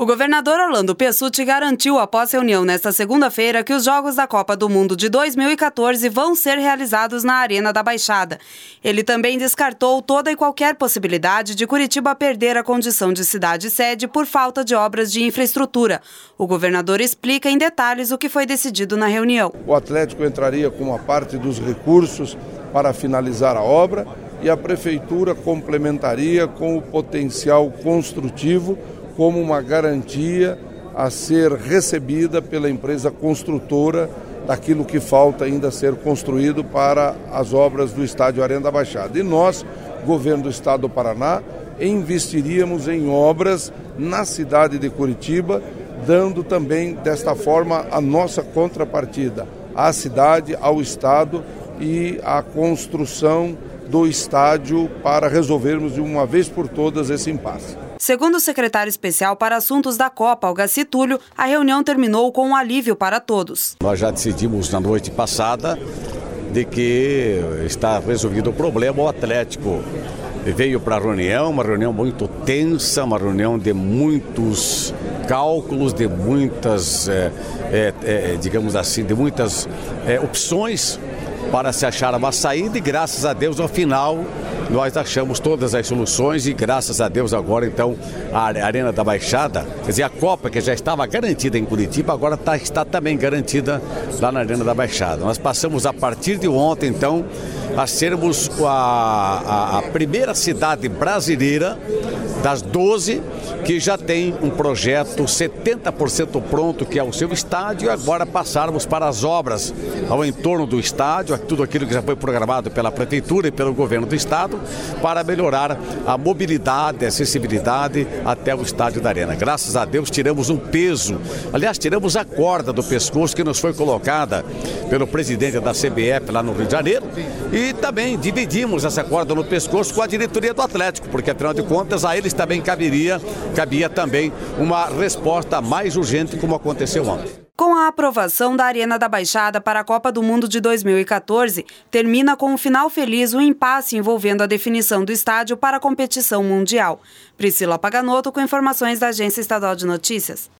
O governador Orlando Pessutti garantiu após reunião nesta segunda-feira que os Jogos da Copa do Mundo de 2014 vão ser realizados na Arena da Baixada. Ele também descartou toda e qualquer possibilidade de Curitiba perder a condição de cidade-sede por falta de obras de infraestrutura. O governador explica em detalhes o que foi decidido na reunião. O Atlético entraria com uma parte dos recursos para finalizar a obra e a Prefeitura complementaria com o potencial construtivo como uma garantia a ser recebida pela empresa construtora daquilo que falta ainda ser construído para as obras do estádio Arena da Baixada. E nós, governo do estado do Paraná, investiríamos em obras na cidade de Curitiba, dando também desta forma a nossa contrapartida à cidade, ao estado e à construção do estádio para resolvermos de uma vez por todas esse impasse. Segundo o secretário especial para assuntos da Copa, Algaci Túlio, a reunião terminou com um alívio para todos. Nós já decidimos na noite passada de que está resolvido o problema. O Atlético veio para a reunião, uma reunião muito tensa, uma reunião de muitos cálculos, de muitas, digamos assim, de muitas opções para se achar uma saída e graças a Deus, ao final, nós achamos todas as soluções e graças a Deus agora, então, a Arena da Baixada, quer dizer, a Copa que já estava garantida em Curitiba, agora está também garantida lá na Arena da Baixada. Nós passamos a partir de ontem, então, a sermos a primeira cidade brasileira das 12 que já tem um projeto 70% pronto, que é o seu estádio, e agora passarmos para as obras ao entorno do estádio, tudo aquilo que já foi programado pela Prefeitura e pelo governo do estado, para melhorar a mobilidade, a acessibilidade até o estádio da Arena. Graças a Deus tiramos um peso, aliás, tiramos a corda do pescoço que nos foi colocada pelo presidente da CBF lá no Rio de Janeiro e também dividimos essa corda no pescoço com a diretoria do Atlético, porque afinal de contas a eles também cabia também uma resposta mais urgente como aconteceu ontem. Com a aprovação da Arena da Baixada para a Copa do Mundo de 2014, termina com um final feliz o impasse envolvendo a definição do estádio para a competição mundial. Priscila Paganoto com informações da Agência Estadual de Notícias.